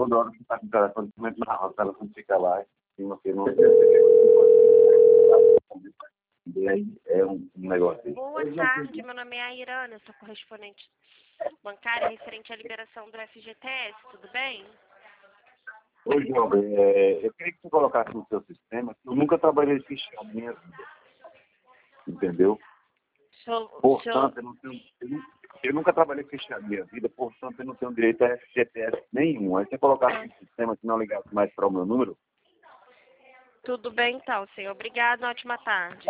toda hora que está com o telefone, o telefone fica lá, e você não... E aí é um negócio. Boa tarde, meu nome é Airana, eu sou correspondente bancária referente à liberação do FGTS, tudo bem? Oi, jovem, eu queria que você colocasse no seu sistema que eu nunca trabalhei fichado na minha vida, entendeu? Portanto, eu nunca trabalhei fichado na minha vida, portanto, eu não tenho direito a FGTS nenhum. Aí você colocasse no sistema que não ligasse mais para o meu número. Tudo bem então, senhor. Obrigado, ótima tarde.